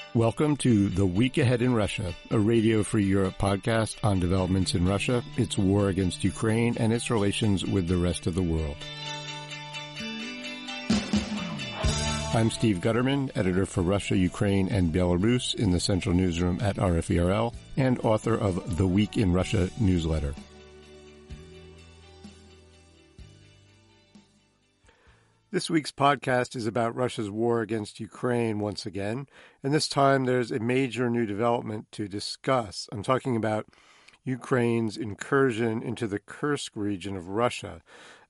Welcome to The Week Ahead in Russia, a Radio Free Europe podcast on developments in Russia, its war against Ukraine, and its relations with the rest of the world. I'm Steve Gutterman, editor for Russia, Ukraine, and Belarus in the Central Newsroom at RFERL, and author of The Week in Russia newsletter. This week's podcast is about Russia's war against Ukraine once again, and this time there's a major new development to discuss. I'm talking about Ukraine's incursion into the Kursk region of Russia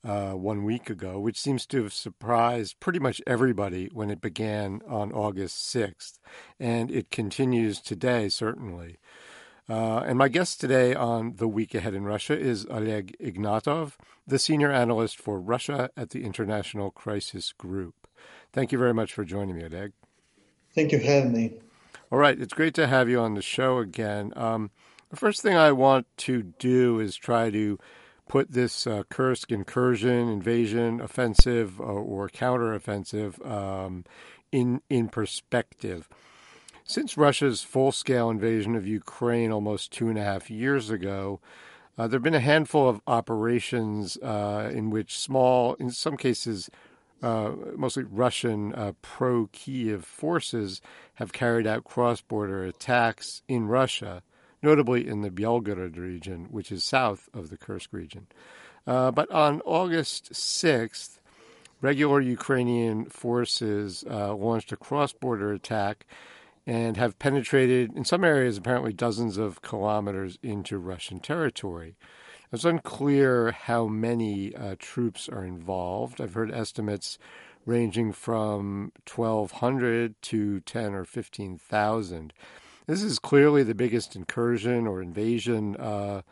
1 week ago, which seems to have surprised pretty much everybody when it began on August 6th, and it continues today, certainly. And my guest today on The Week Ahead in Russia is Oleg Ignatov, the senior analyst for Russia at the International Crisis Group. Thank you very much for joining me, Oleg. Thank you for having me. All right, it's great to have you on the show again. The first thing I want to do is try to put this Kursk incursion, invasion, offensive, or counteroffensive in perspective. Since Russia's full-scale invasion of Ukraine almost 2.5 years ago, there have been a handful of operations in which small, in some cases, mostly Russian pro-Kiev forces have carried out cross-border attacks in Russia, notably in the Belgorod region, which is south of the Kursk region. But on August 6th, regular Ukrainian forces launched a cross-border attack and have penetrated, in some areas, apparently dozens of kilometers into Russian territory. It's unclear how many troops are involved. I've heard estimates ranging from 1,200 to 10 or 15,000. This is clearly the biggest incursion or invasion of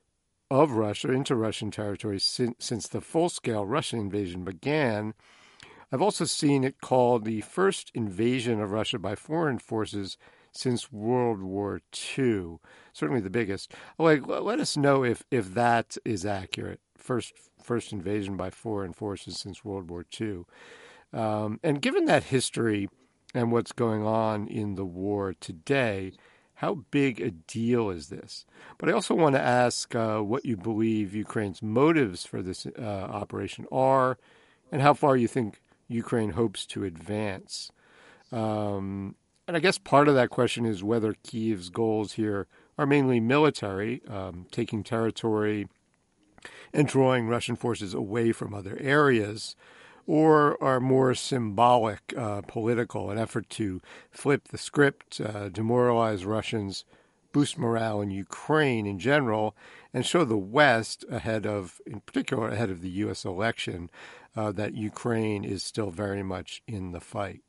Russia into Russian territory since the full-scale Russian invasion began. I've also seen it called the first invasion of Russia by foreign forces since World War II, certainly the biggest. Let us know if that is accurate, first invasion by foreign forces since World War II. And given that history and what's going on in the war today, how big a deal is this? But I also want to ask what you believe Ukraine's motives for this operation are and how far you think Ukraine hopes to advance. And I guess part of that question is whether Kyiv's goals here are mainly military, taking territory and drawing Russian forces away from other areas, or are more symbolic, political, an effort to flip the script, demoralize Russians, boost morale in Ukraine in general, and show the West in particular ahead of the U.S. election, that Ukraine is still very much in the fight.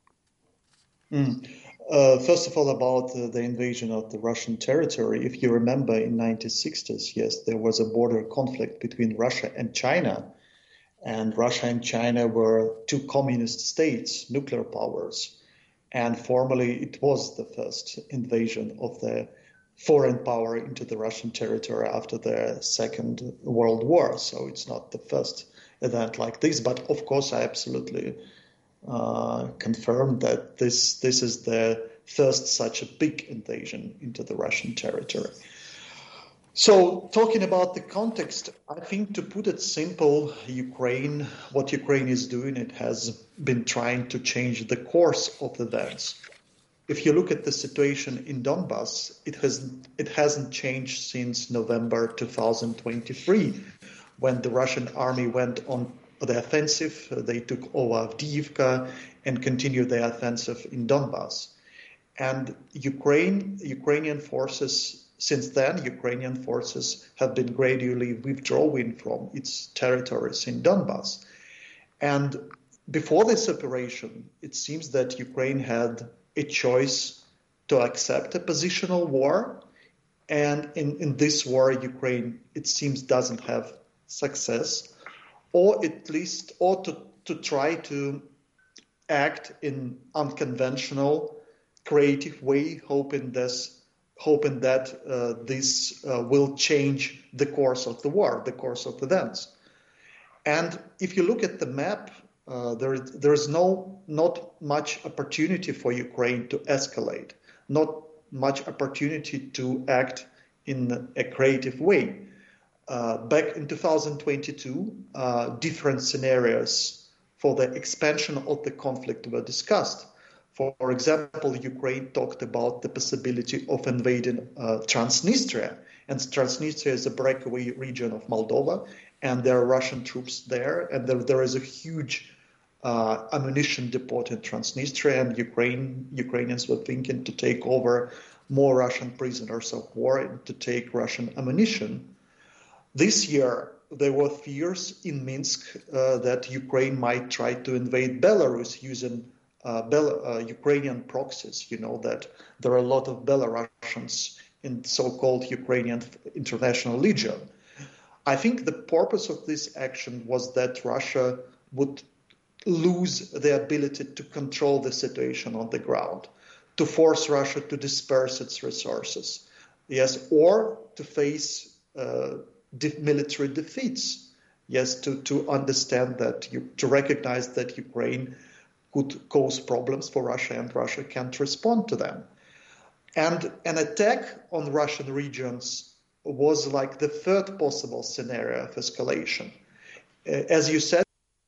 First of all, about the invasion of the Russian territory, if you remember in 1960s, yes, there was a border conflict between Russia and China. And Russia and China were two communist states, nuclear powers. And formally, it was the first invasion of the foreign power into the Russian territory after the Second World War. So it's not the first event like this. But of course, I absolutely confirm that this is the first such a big invasion into the Russian territory. So talking about the context, I think to put it simple, what Ukraine is doing, it has been trying to change the course of events. If you look at the situation in Donbass, it hasn't changed since November 2023, when the Russian army went on the offensive. They took over Avdiivka and continued their offensive in Donbass. And Ukrainian forces, since then, Ukrainian forces have been gradually withdrawing from its territories in Donbass. And before this operation, it seems that Ukraine had a choice to accept a positional war. And in this war, Ukraine, it seems, doesn't have success, or at least, to try to act in unconventional, creative way, hoping that this will change the course of the war, the course of events. And if you look at the map, there is not much opportunity for Ukraine to escalate. not much opportunity to act in a creative way. Back in 2022, different scenarios for the expansion of the conflict were discussed. For example, Ukraine talked about the possibility of invading Transnistria, and Transnistria is a breakaway region of Moldova, and there are Russian troops there, and there is a huge ammunition depot in Transnistria, and Ukrainians were thinking to take over more Russian prisoners of war and to take Russian ammunition. This year, there were fears in Minsk that Ukraine might try to invade Belarus using Ukrainian proxies. You know that there are a lot of Belarusians in so-called Ukrainian International Legion. I think the purpose of this action was that Russia would lose the ability to control the situation on the ground, to force Russia to disperse its resources, yes, or to face military defeats, yes, to understand that, to recognize that Ukraine could cause problems for Russia and Russia can't respond to them. And an attack on Russian regions was like the third possible scenario of escalation. As you said,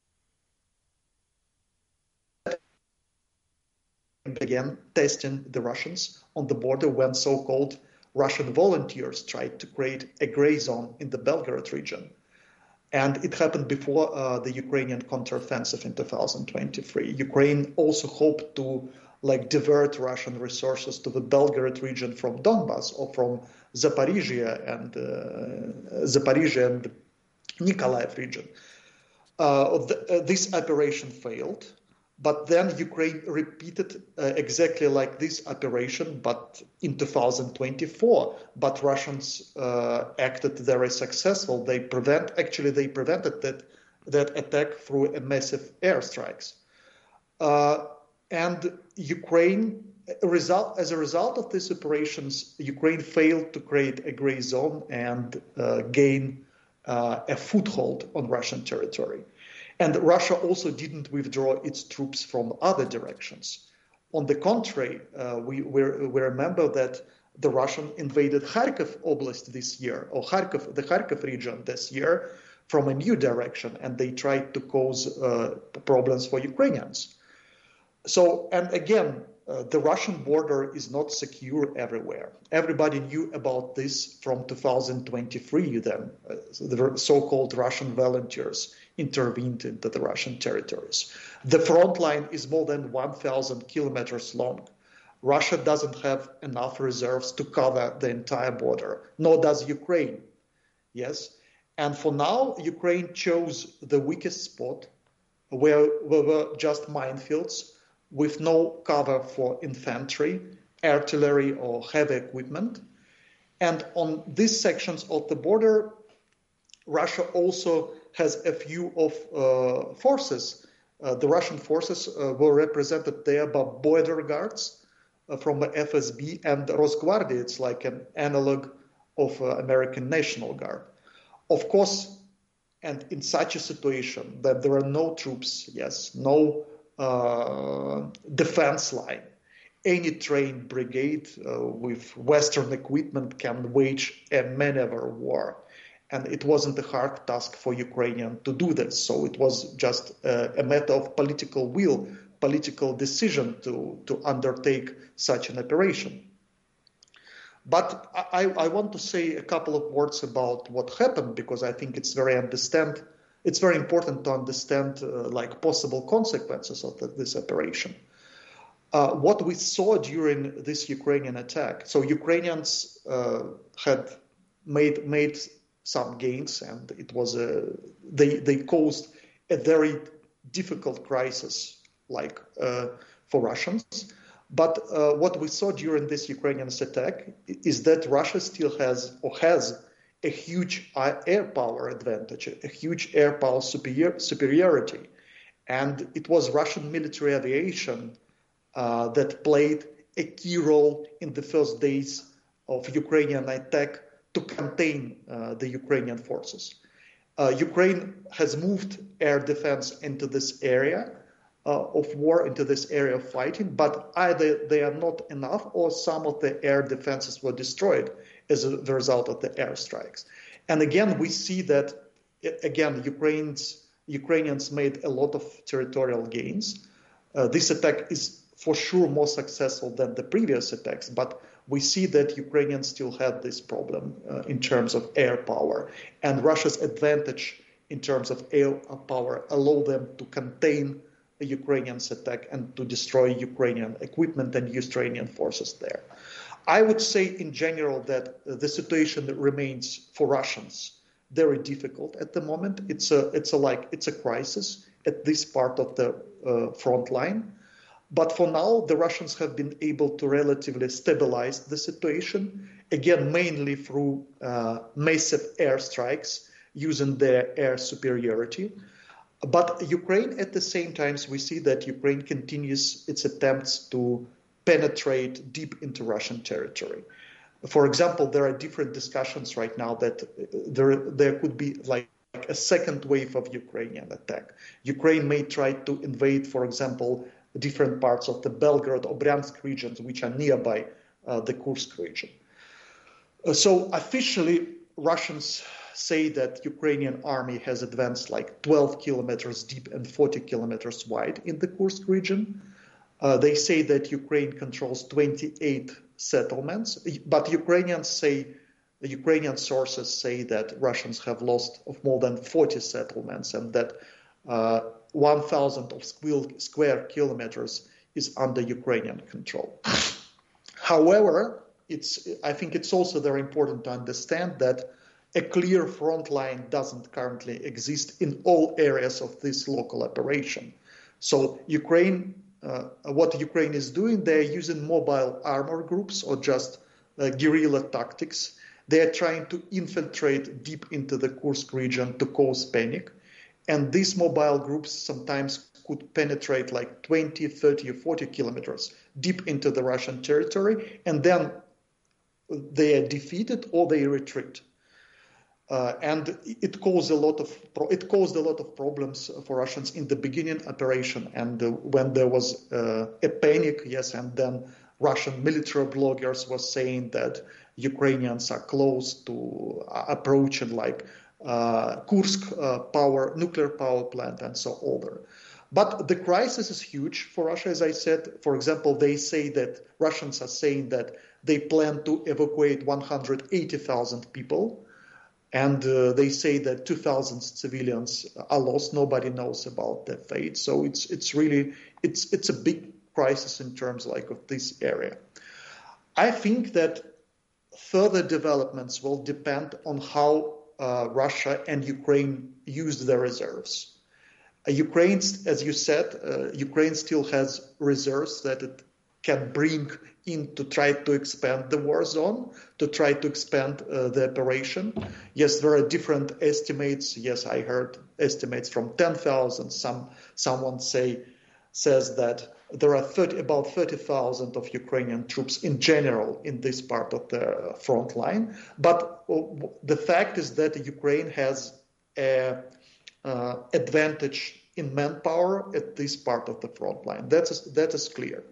began testing the Russians on the border when so-called Russian volunteers tried to create a gray zone in the Belgorod region. And it happened before the Ukrainian counteroffensive in 2023. Ukraine also hoped to divert Russian resources to the Belgorod region from Donbas or from Zaporizhia and Nikolaev region. This operation failed, but then Ukraine repeated exactly like this operation, but in 2024. But Russians acted very successful. They prevented that attack through a massive airstrikes. And Ukraine, as a result of these operations, Ukraine failed to create a gray zone and gain a foothold on Russian territory. And Russia also didn't withdraw its troops from other directions. On the contrary, we remember that the Russian invaded Kharkiv Oblast this year, or the Kharkiv region this year, from a new direction, and they tried to cause problems for Ukrainians. So, and again, the Russian border is not secure everywhere. Everybody knew about this from 2023 then. The so-called Russian volunteers intervened into the Russian territories. The front line is more than 1,000 kilometers long. Russia doesn't have enough reserves to cover the entire border, nor does Ukraine. Yes, and for now, Ukraine chose the weakest spot where were just minefields with no cover for infantry, artillery, or heavy equipment. And on these sections of the border, Russia also has a few of forces. The Russian forces were represented there by border guards from the FSB and Rosgvardia. It's like an analog of American National Guard. Of course, and in such a situation that there are no troops, yes, no defense line, any trained brigade with Western equipment can wage a maneuver war. And it wasn't a hard task for Ukrainians to do this. So it was just a matter of political will, political decision to undertake such an operation. But I want to say a couple of words about what happened, because I think it's very important to understand possible consequences of this operation. What we saw during this Ukrainian attack, so Ukrainians had made some gains, and it was they caused a very difficult crisis for Russians. But what we saw during this Ukrainian attack is that Russia still has a huge air power advantage, a huge air power superiority. And it was Russian military aviation that played a key role in the first days of Ukrainian attack to contain the Ukrainian forces. Ukraine has moved air defense into this area, of war into this area of fighting, but either they are not enough or some of the air defenses were destroyed as a result of the airstrikes. And again, we see that, again, Ukrainians made a lot of territorial gains. This attack is for sure more successful than the previous attacks, but we see that Ukrainians still have this problem in terms of air power. And Russia's advantage in terms of air power allow them to contain the Ukrainians' attack and to destroy Ukrainian equipment and Ukrainian forces there. I would say in general that the situation remains for Russians very difficult at the moment. It's a crisis at this part of the front line. But for now, the Russians have been able to relatively stabilize the situation, again, mainly through massive airstrikes using their air superiority. But Ukraine, at the same time, we see that Ukraine continues its attempts to penetrate deep into Russian territory. For example, there are different discussions right now that there could be like a second wave of Ukrainian attack. Ukraine may try to invade, for example, different parts of the Belgorod or Bryansk regions, which are nearby the Kursk region. So officially, Russians say that Ukrainian army has advanced like 12 kilometers deep and 40 kilometers wide in the Kursk region. They say that Ukraine controls 28 settlements, but Ukrainian sources say that Russians have lost of more than 40 settlements and that 1,000 of square kilometers is under Ukrainian control. However, I think it's also very important to understand that a clear front line doesn't currently exist in all areas of this local operation. So what Ukraine is doing, they're using mobile armor groups or just guerrilla tactics. They're trying to infiltrate deep into the Kursk region to cause panic. And these mobile groups sometimes could penetrate like 20, 30, or 40 kilometers deep into the Russian territory, and then they are defeated or they retreat. And it caused a lot of problems for Russians in the beginning operation, and when there was a panic, yes, and then Russian military bloggers were saying that Ukrainians are close to approaching like Kursk nuclear power plant and so on. But the crisis is huge for Russia, as I said. For example, Russians are saying that they plan to evacuate 180,000 people. And they say that 2,000 civilians are lost. Nobody knows about their fate. So it's a big crisis in terms of this area. I think that further developments will depend on how Russia and Ukraine use their reserves. Ukraine, as you said, Ukraine still has reserves that it can bring in to try to expand the war zone, to try to expand the operation. Yes, there are different estimates. Yes, I heard estimates from 10,000. Someone says that there are about 30,000 of Ukrainian troops in general in this part of the front line. But the fact is that Ukraine has an advantage in manpower at this part of the front line. That is clear.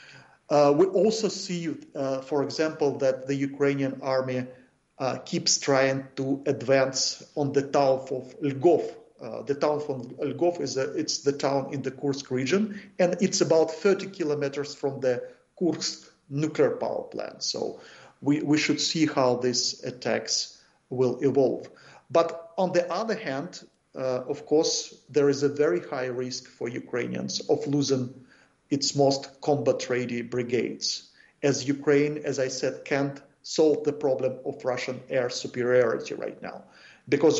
We also see, for example, that the Ukrainian army keeps trying to advance on the town of Lvov. The town of Lvov it's the town in the Kursk region, and it's about 30 kilometers from the Kursk nuclear power plant. So we should see how these attacks will evolve. But on the other hand, of course, there is a very high risk for Ukrainians of losing its most combat-ready brigades, as Ukraine, as I said, can't solve the problem of Russian air superiority right now, because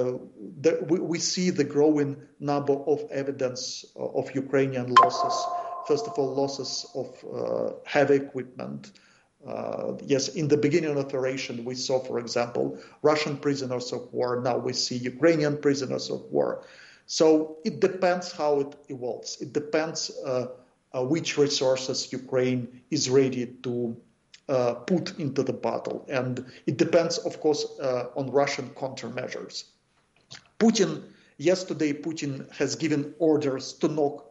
we see the growing number of evidence of Ukrainian losses. First of all, losses of heavy equipment. Yes, in the beginning of the operation, we saw, for example, Russian prisoners of war. Now we see Ukrainian prisoners of war. So it depends how it evolves. It depends which resources Ukraine is ready to put into the battle. And it depends, of course, on Russian countermeasures. Yesterday, Putin has given orders to knock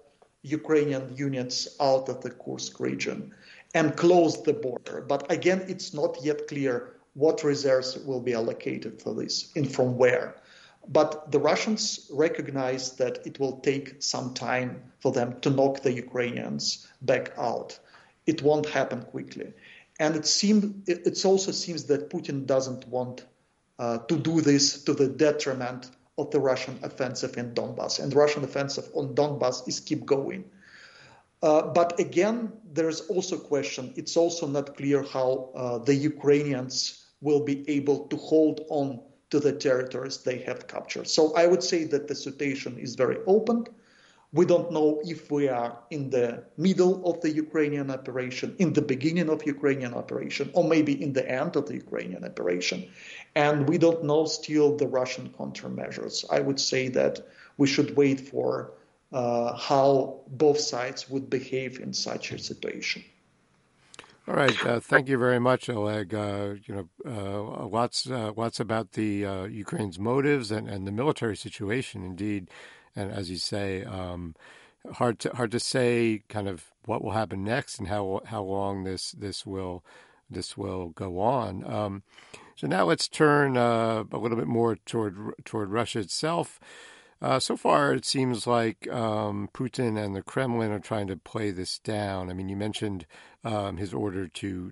Ukrainian units out of the Kursk region and closed the border. But again, it's not yet clear what reserves will be allocated for this and from where. But the Russians recognize that it will take some time for them to knock the Ukrainians back out. It won't happen quickly. And it also seems that Putin doesn't want to do this to the detriment of the Russian offensive in Donbass. And the Russian offensive on Donbass is keep going. But again, there's also a question. It's also not clear how the Ukrainians will be able to hold on to the territories they have captured. So I would say that the situation is very open. We don't know if we are in the middle of the Ukrainian operation, in the beginning of Ukrainian operation, or maybe in the end of the Ukrainian operation. And we don't know still the Russian countermeasures. I would say that we should wait for how both sides would behave in such a situation. All right. Thank you very much, Oleg. Lots about the Ukraine's motives and the military situation, indeed. And as you say, hard to say kind of what will happen next and how long this will go on. So now let's turn a little bit more toward Russia itself. So far, it seems like Putin and the Kremlin are trying to play this down. I mean, you mentioned his order to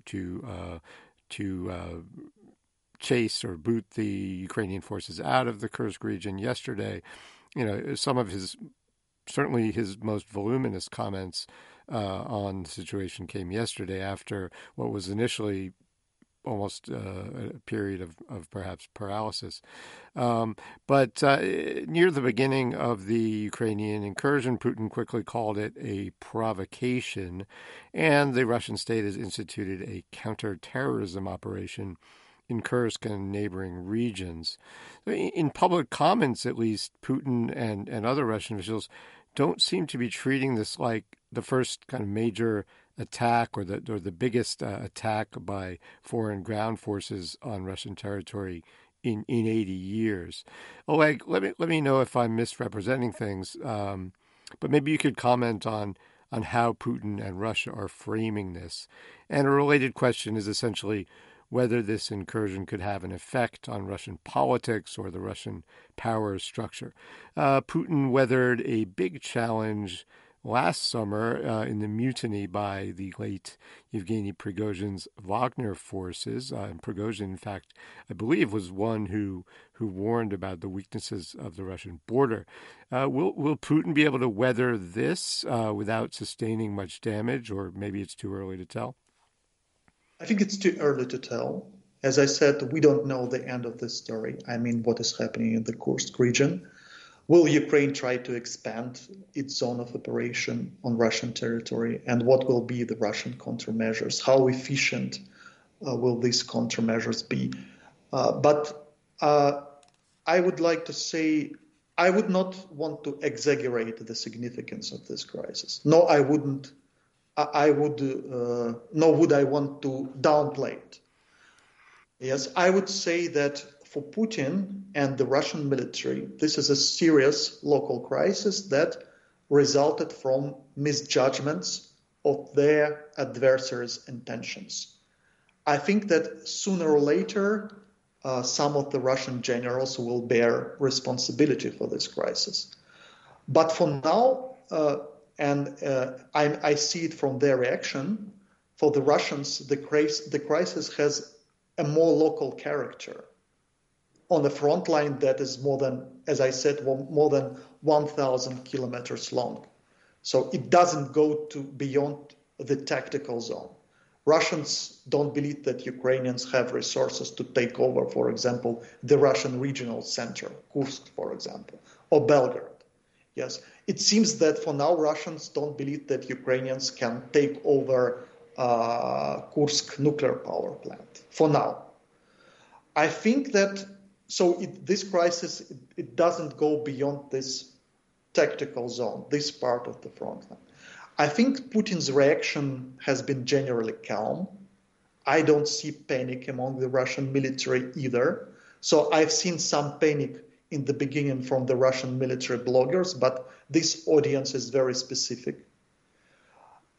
chase or boot the Ukrainian forces out of the Kursk region yesterday. You know, some of certainly his most voluminous comments on the situation came yesterday after what was initially almost a period of perhaps paralysis. But near the beginning of the Ukrainian incursion, Putin quickly called it a provocation, and the Russian state has instituted a counterterrorism operation in Kursk and neighboring regions. In public comments, at least, Putin and other Russian officials don't seem to be treating this like the first kind of major attack or the biggest attack by foreign ground forces on Russian territory in 80 years. Oleg, let me know if I'm misrepresenting things, but maybe you could comment on how Putin and Russia are framing this. And a related question is essentially whether this incursion could have an effect on Russian politics or the Russian power structure. Putin weathered a big challenge last summer in the mutiny by the late Yevgeny Prigozhin's Wagner forces. And Prigozhin, in fact, I believe, was one who warned about the weaknesses of the Russian border. Will Putin be able to weather this without sustaining much damage, or maybe it's too early to tell? I think it's too early to tell. As I said, we don't know the end of this story. I mean, what is happening in the Kursk region. Will Ukraine try to expand its zone of operation on Russian territory? And what will be the Russian countermeasures? How efficient will these countermeasures be? But I would like to say, I would not want to exaggerate the significance of this crisis. No, I wouldn't. Nor would I want to downplay it. Yes, I would say that for Putin and the Russian military, this is a serious local crisis that resulted from misjudgments of their adversaries' intentions. I think that sooner or later, some of the Russian generals will bear responsibility for this crisis. But for now, I see it from their reaction, for the Russians, the crisis has a more local character on the front line that is more than, as I said, more than 1,000 kilometers long. So it doesn't go beyond the tactical zone. Russians don't believe that Ukrainians have resources to take over, for example, the Russian regional center, Kursk, for example, or Belgorod. Yes, it seems that for now Russians don't believe that Ukrainians can take over Kursk nuclear power plant. For now, I think that this crisis it doesn't go beyond this tactical zone, this part of the front line. I think Putin's reaction has been generally calm. I don't see panic among the Russian military either. So I've seen some panic in the beginning from the Russian military bloggers, but this audience is very specific.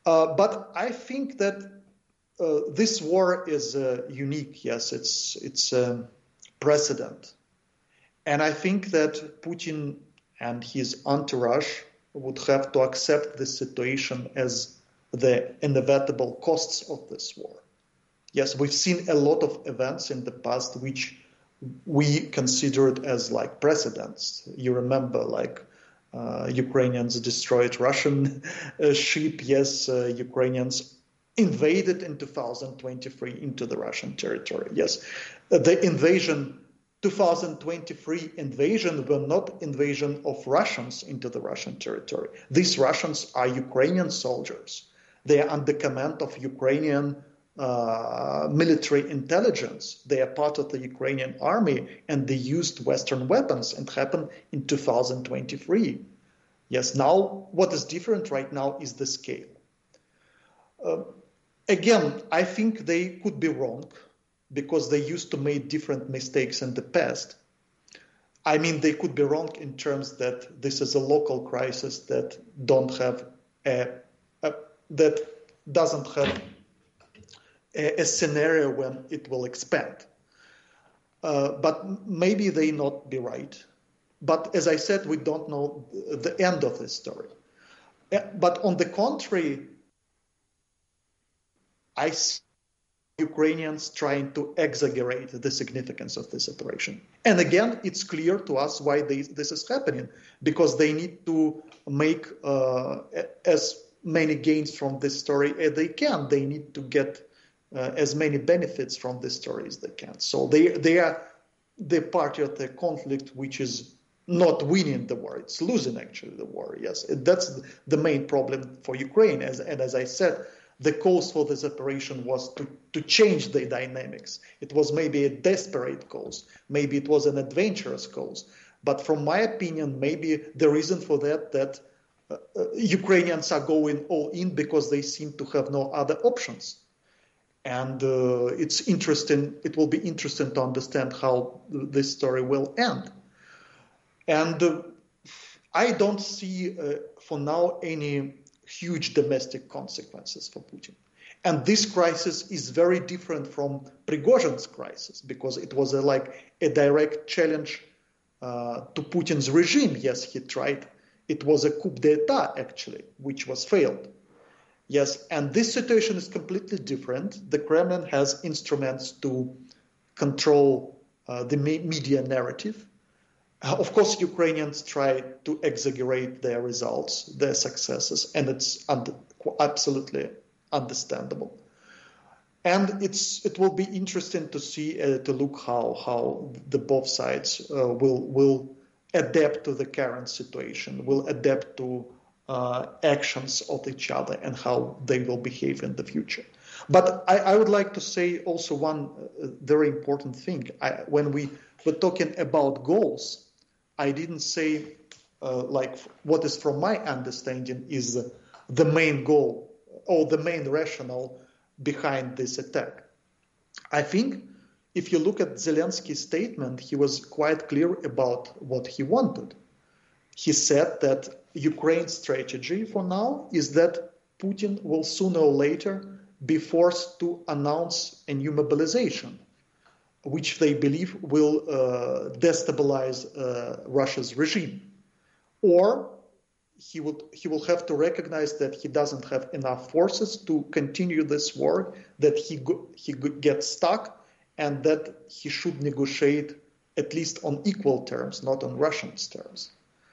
But I think that this war is unique. Yes, it's a precedent. And I think that Putin and his entourage would have to accept this situation as the inevitable costs of this war. Yes, we've seen a lot of events in the past which we considered as like precedents. You remember, like Ukrainians destroyed Russian ship. Yes, Ukrainians invaded in 2023 into the Russian territory. Yes, the invasion, 2023 invasion, were not invasion of Russians into the Russian territory. These Russians are Ukrainian soldiers. They are under command of Ukrainian military intelligence. They are part of the Ukrainian army, and they used Western weapons. And happened in 2023. Yes, now what is different right now is the scale. Again, I think they could be wrong because they used to make different mistakes in the past. I mean, they could be wrong in terms that this is a local crisis that doesn't have a scenario when it will expand. But maybe they not be right. But as I said, we don't know the end of this story. But on the contrary, I see Ukrainians trying to exaggerate the significance of this operation. And again, it's clear to us why this is happening, because they need to make as many gains from this story as they can. They need to get as many benefits from this story as they can. So they are the party of the conflict which is not winning the war. It's losing actually the war. Yes, that's the main problem for Ukraine. And as I said, the cause for this operation was to change the dynamics. It was maybe a desperate cause. Maybe it was an adventurous cause. But from my opinion, maybe the reason for that Ukrainians are going all in because they seem to have no other options. And it's interesting. It will be interesting to understand how this story will end. And I don't see for now any huge domestic consequences for Putin. And this crisis is very different from Prigozhin's crisis because it was like a direct challenge to Putin's regime. Yes, he tried. It was a coup d'etat, actually, which was failed. Yes, and this situation is completely different. The Kremlin has instruments to control the media narrative. Of course, Ukrainians try to exaggerate their results, their successes, and it's absolutely understandable. And it will be interesting to see, to look how the both sides will adapt to the current situation, will adapt to actions of each other and how they will behave in the future. But I would like to say also one very important thing. When we were talking about goals, I didn't say like what is from my understanding is the main goal or the main rationale behind this attack. I think if you look at Zelensky's statement, he was quite clear about what he wanted. He said that Ukraine's strategy for now is that Putin will sooner or later be forced to announce a new mobilization, which they believe will destabilize Russia's regime. Or he will have to recognize that he doesn't have enough forces to continue this war, that he gets stuck, and that he should negotiate at least on equal terms, not on Russian terms.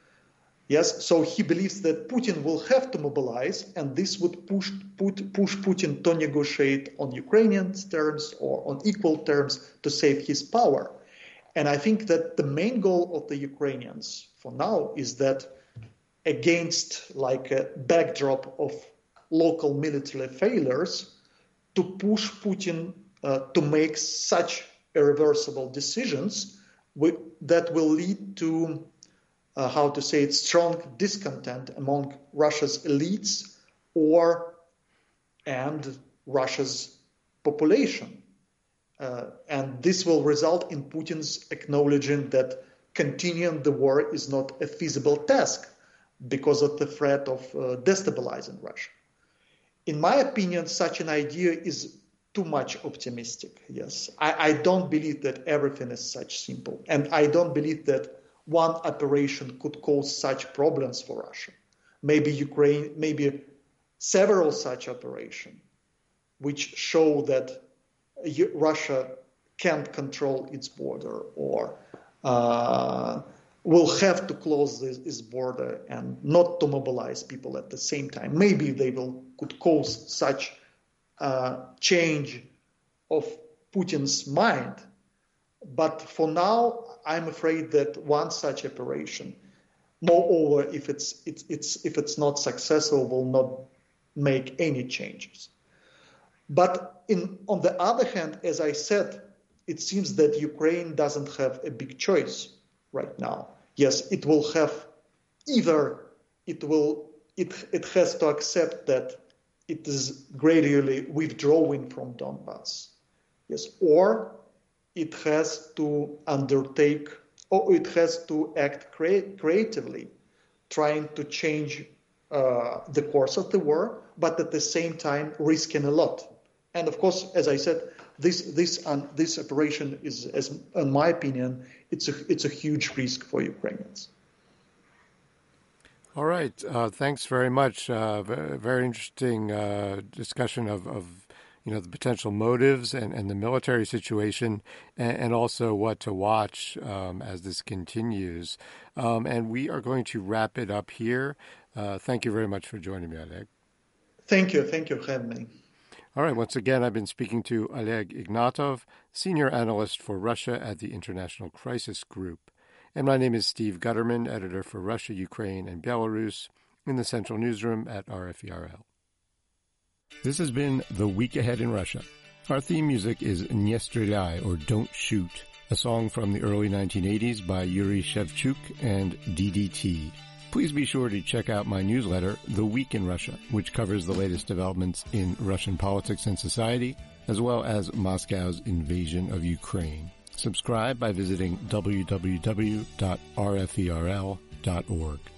Yes, so he believes that Putin will have to mobilize, and this would push Putin to negotiate on Ukrainian terms or on equal terms to save his power. And I think that the main goal of the Ukrainians for now is that against like a backdrop of local military failures, to push Putin to make such irreversible decisions that will lead to strong discontent among Russia's elites and Russia's population. And this will result in Putin's acknowledging that continuing the war is not a feasible task because of the threat of destabilizing Russia. In my opinion, such an idea is too much optimistic. Yes, I don't believe that everything is such simple, and I don't believe that one operation could cause such problems for Russia. Maybe Ukraine, maybe several such operations, which show that Russia can't control its border or will have to close this border and not to mobilize people at the same time. Maybe they could cause such change of Putin's mind. But for now, I'm afraid that one such operation, moreover, if it's not successful, will not make any changes. But on the other hand, as I said, it seems that Ukraine doesn't have a big choice right now. Yes, it will have either it has to accept that it is gradually withdrawing from Donbass. Yes, or it has to undertake, or it has to act creatively, trying to change the course of the war, but at the same time risking a lot. And of course, as I said, this operation is, in my opinion, it's a huge risk for Ukrainians. All right. Thanks very much. Very interesting discussion of the potential motives and the military situation, and also what to watch as this continues. And we are going to wrap it up here. Thank you very much for joining me, Oleg. Thank you for having me. All right. Once again, I've been speaking to Oleg Ignatov, Senior Analyst for Russia at the International Crisis Group. And my name is Steve Gutterman, editor for Russia, Ukraine, and Belarus in the Central Newsroom at RFE/RL. This has been The Week Ahead in Russia. Our theme music is Nie Stryляй, or Don't Shoot, a song from the early 1980s by Yuri Shevchuk and DDT. Please be sure to check out my newsletter, The Week in Russia, which covers the latest developments in Russian politics and society, as well as Moscow's invasion of Ukraine. Subscribe by visiting www.rferl.org.